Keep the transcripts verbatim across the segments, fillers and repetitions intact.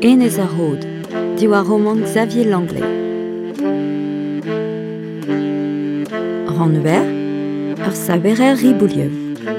Jean is a Road, diwa roman Xavier Langlais. Ranver, ur saverer riboulieu.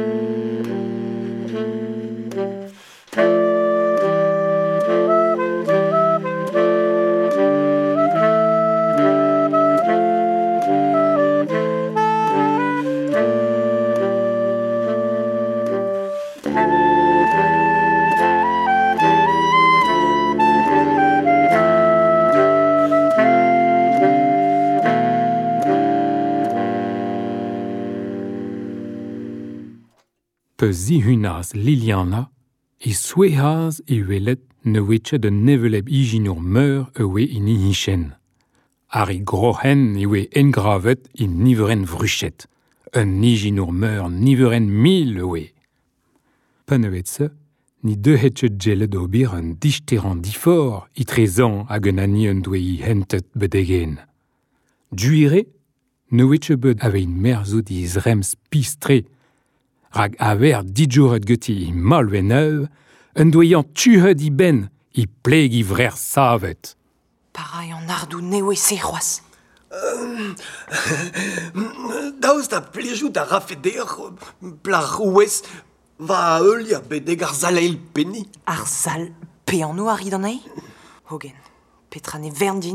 Pe zihunas Liliana e souehas e welet ne wetche de neveleb ijinour meur ewe in ihichen. Ar e grohen ewe engravet in niveren vruchet. Un ijinour meur niveren mil ewe. Penevetse, ni deuhetche djelet ober un disteran difor itrezan hag un ani un doe i hentet bedegen. Duire, ne wetche bed ave in merzout iz rems pistre rag aver didjouret geuti i malveneuv, un doyant tuhet i ben, i pleg i vrer savet. Paray an ardou newe serroas. Euh, daoust a plejout a rafeder plar ouez va a eulia bedeg ar zalael penni. Ar zal pe an o a rid an ei? Hogen, petra ne verndin.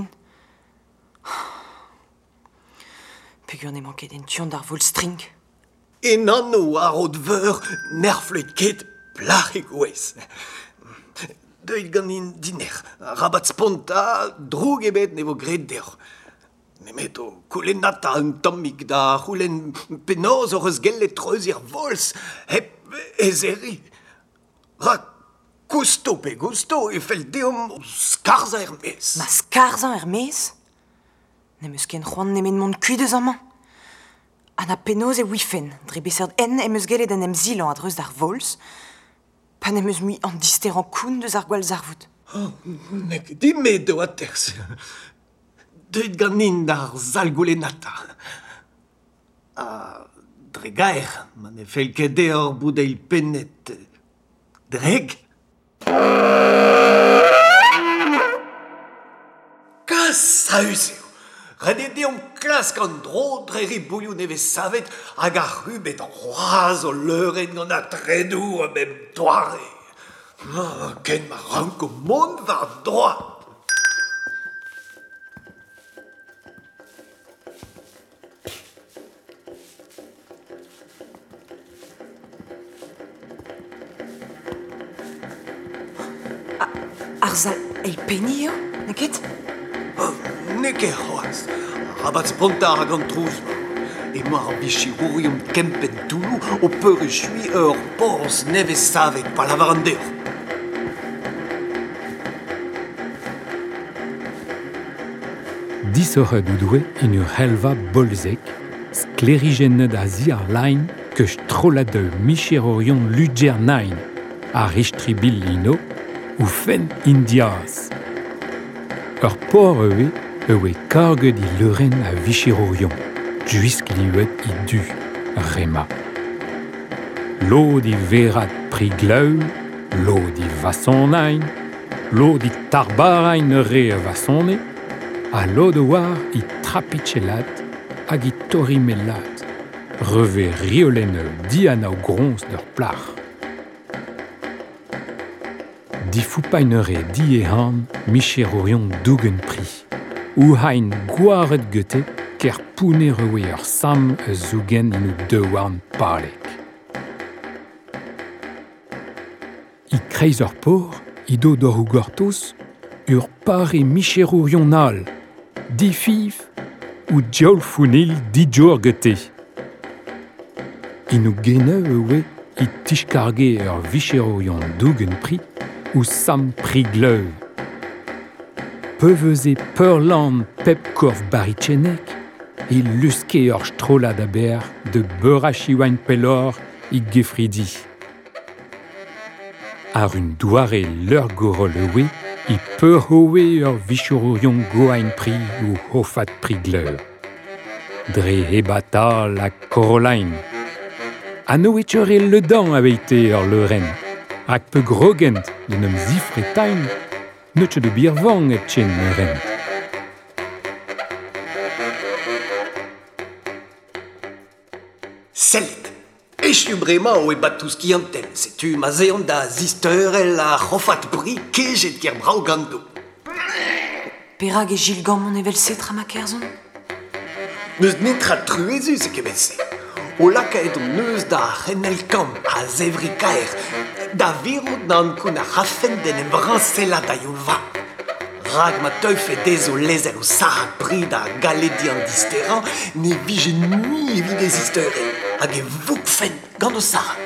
Pegur ne manket en tion d'ar volstring. En anno a rod veur nerfleut ket plarek ouez. Deuit ganin diner, rabat sponta, droug ebet nevo gret deur. Nemet o kolenata un tammik da c'houlen penoz o reus gellet treuz ir vols, hep ezeri. Ra gusto pe gusto e fel deom skarza er mes. Ma skarzan er mes? Nemeus ken c'hoant nemen mont kuit an man. An a penoz e wifen, dre beserd en emeus gellet en em zilan adreus d'ar vols, pa nemeus mui an disteran koun deus ar gwall zarvout. Oh, nek dimet do a terz. Deuit ganin d'ar zalgoulenata. A dre gaer, man e fel ket eo boudeil pennet. Dreg? Kas a euseo. Rede deom klask an dro dreri bouillou neve savet hag ar rubet an c'hoaz o leuren gant a tredou a mem doare. Oh, ken ma ranko mont war droit. Ar zal el penni eo, neket? Oh, neke c'hoaz. Rabat sponta hag an trouz. E ma ar bichirourium kempen toulou o peur e chui ur porz neve savet pa lavar an deur. Disoret oudoue in ur helva bolzek, sklerigenet a zi ar lain keus troladeu micherorion luger nain, a richtribil lino, ou fen indiaz. Ur por ewe, ewe karget i leuren a vichirorion, juisk liwet i du, rema. Lod i verat pri gleu, lod i vasonain, lod i tarbarain re a vasone, a lod war i trapitchelat hag i torimelat, reve rioleneu diana o grons d'ur plach. Di foupainere di e han micherorion dougen pri. Ou hain gwaret gete ker poune rewe ur sam eus zougen in o deouarn parlek. I kreiz ur por, i do d'or o gortoz, ur pare micherorion al, di fif ou diol founil di djor gete. In o geneu ewe i tichkarge ur vicherorion dougen pri ou sam pri gleu. Peuveze peurland pep korf baritchenek, e luske ur strola d'aber de beurachiwain pelor i gefridi. Ar un doare leur gorol ewe, i peur howe ur vichororion goain pri ou hofat pri gleu. Dre hebata la Caroline. Anno etchere le dan aveite ur leuren, hag pe grogent de nem zifretain, Neuche de birvang et chen ren. Sellet. Echu bremañ o e bat tout skiantel. Setu ma zeon da zisteurel a c'hofat bri kejet ker brao ganto. Perag e Gilgan mon evel setra ma kerzon? Neus netra truezus e kebet se. O lakaet on neus da renel kam a zevri kaer. Da virot nan koun a rafen den em brancella da yulva. Rag ma teuf e dezo lezel o sarak pri da galedi an disteran ne vije nui evit e zisteurel. Hag e vouk fen gant o sarak.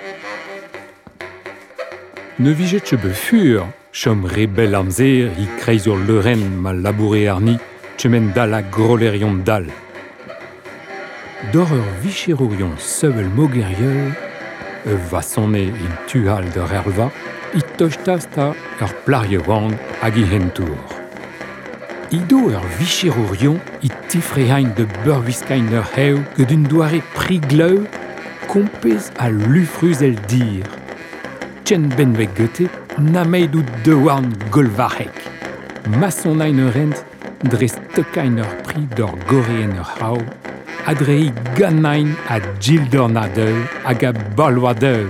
Ne vijet che be fur, chom rebel amzer, i kreiz ur leuren ma laboure arni, chemen dal a grolerion dal. Dor ur vicherourion sevel mogeriol, e vasonne in tuhal de rerva, i tojtasta ur plarieuvang hag i hentour. Ido ur vicherourion i tifrehain de burviskain ur heu gant un doare priglau kompez a lufruz el dir. Tchen benvek gote, nameid out deouarn golvarek. Masonain ur rent, dre stokain ur pri d'or goreen ur hau, adrei ganain a gildor nadeu hag a balwadeu.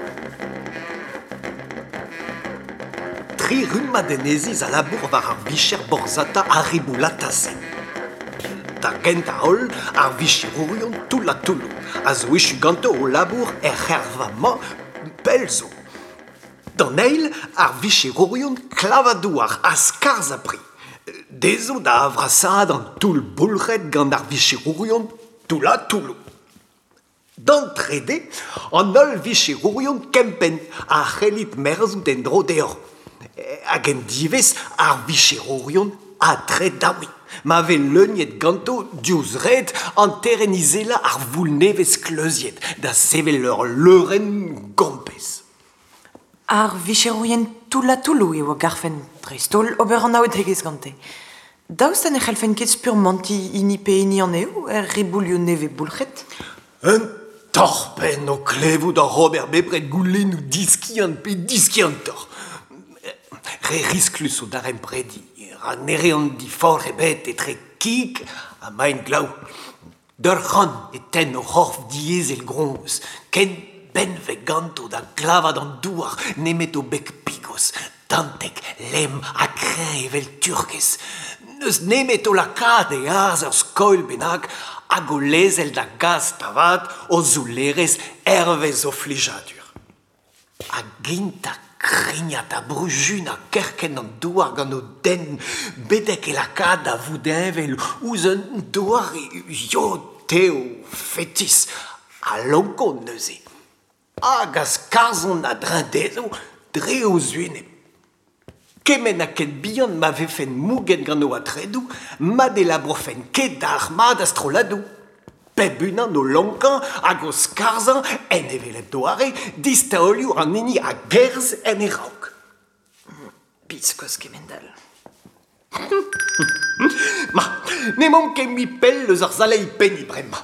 Tri rumma deneziz a labour war ar vicher borzata a riboulata zen. Da gent a hol ar vicherourion tout la toulou. A zo echu ganto o labour er c'herva ma pelzo. Dan eil ar vicherourion klavadouar a skarz a pri. Dezo da avrasad an toul boulret gant ar vicherourion tout la toulou. Dan trede, an ol vicherourion kempen a c'hellit merzout en dro deor. Hag en divez ar vicherourion a tre daoui. Ma ve leuniet ganto diouz red an terenizela ar voul nevez kleuziet da sevel ur leuren gompez. Ar vicherourien tout la toulou eo a garfen trestol ober an aout hegez gante. Daoust an e c'helfen ket spur manti ini pe ini an eo er riboulio neve boulchet? Un torpen o klevoù da Robert bebret goulenn ou diski an pe diski an tor. Re risklus o darem predi. Ra nere an di for ebet etre kik a main glau. D'ur ran eten o c'horf diezel gronz. Ken benvek ganto da glavad an douar nemet o bek pigos. Dantek lem a kren evel turkez. Neus nemet o lakad e arz ur skoil bennak hag o lezel da gaz tavad o zoulerez ervez o flijadur. A ginta krignat a brujun a kerken an douar gant o den bedek e lakad a voudenvel ouz un douar yo teo fetis a lonkon neuze. Hag a skarzon a drindezo dre o zuenem. Kemen a ket bihan ma vefen mouget gant o atredou, ma de labour fen ket da armad astroladou. Pep unan o lankan hag o skarzan en evelet doare distaolioù an eni a gerz en e raok. Biskoz kemendal. Ma, ne m'on ket mi pel eus ar zalei penny bremañ.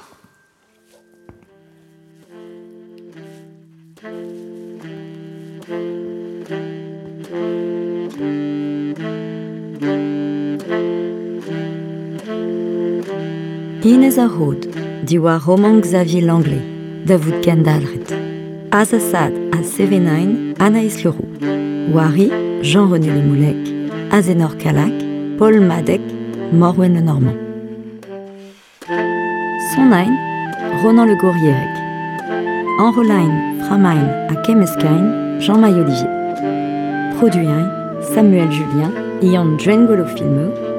Inez a Rhod, diwar Roman Xavier Langlais, Davout Kendalret. Azasad a Sevenain, Anaïs Leroux. Wari, Jean-René Lemoulec, Azénor Calac, Paul Madec, Morwen Lenormand. Sonain, Ronan Le Gourierec. Enrolain, Framain a Kemeskain, Jean-Marie Olivier. Produin, Samuel Julien, Ian Djengolo Filmeux,